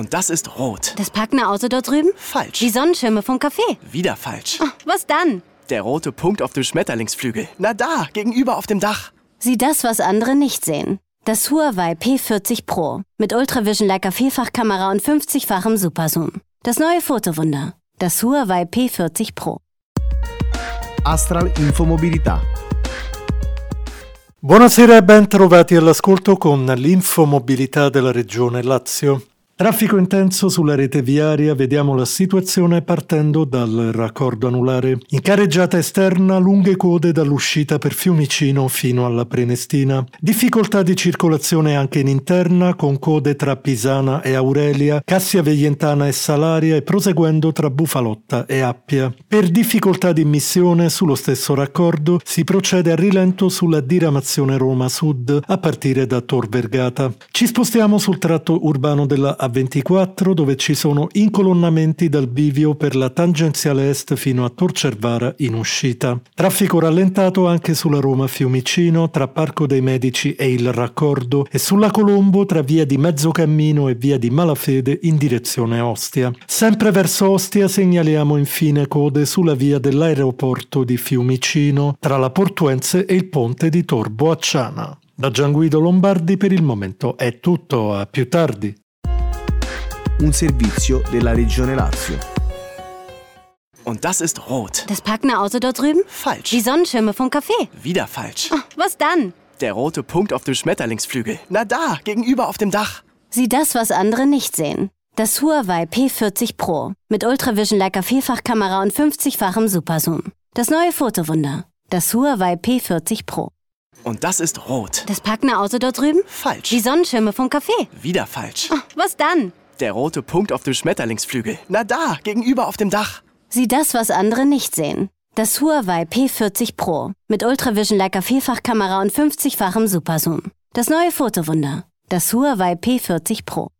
Und das ist rot. Das packende Auto dort drüben? Falsch. Die Sonnenschirme vom Café? Wieder falsch. Oh, was dann? Der rote Punkt auf dem Schmetterlingsflügel. Na da, gegenüber auf dem Dach. Sieh das, was andere nicht sehen. Das Huawei P40 Pro mit Ultravision Leica Vielfachkamera und 50-fachem Superzoom. Das neue Fotowunder. Das Huawei P40 Pro. Astral Infomobilità. Buonasera e ben trovati all'ascolto con l'infomobilità della Regione Lazio. Traffico intenso sulla rete viaria, vediamo la situazione partendo dal raccordo anulare. In carreggiata esterna, lunghe code dall'uscita per Fiumicino fino alla Prenestina. Difficoltà di circolazione anche in interna, con code tra Pisana e Aurelia, Cassia Veientana e Salaria e proseguendo tra Bufalotta e Appia. Per difficoltà di immissione sullo stesso raccordo si procede a rilento sulla diramazione Roma Sud a partire da Tor Vergata. Ci spostiamo sul tratto urbano della A24 dove ci sono incolonnamenti dal bivio per la tangenziale est fino a Tor Cervara in uscita. Traffico rallentato anche sulla Roma Fiumicino tra Parco dei Medici e il raccordo e sulla Colombo tra via di Mezzocammino e via di Malafede in direzione Ostia. Sempre verso Ostia segnaliamo infine code sulla via dell'aeroporto di Fiumicino tra la Portuense e il ponte di Tor Boacciana. Da Gianguido Lombardi per il momento è tutto, a più tardi. Un servizio della Regione Lazio. Und das ist rot. Das packende Auto dort drüben? Falsch. Die Sonnenschirme vom Café? Wieder falsch. Oh, was dann? Der rote Punkt auf dem Schmetterlingsflügel. Na da, gegenüber auf dem Dach. Sieh das, was andere nicht sehen. Das Huawei P40 Pro mit Ultravision Leica Vielfachkamera und 50-fachem Superzoom. Das neue Fotowunder. Das Huawei P40 Pro. Und das ist rot. Das packende Auto dort drüben? Falsch. Die Sonnenschirme vom Café? Wieder falsch. Oh, was dann? Der rote Punkt auf dem Schmetterlingsflügel. Na da, gegenüber auf dem Dach. Sieh das, was andere nicht sehen. Das Huawei P40 Pro mit Ultravision Leica Vielfachkamera und 50-fachem Superzoom. Das neue Fotowunder. Das Huawei P40 Pro.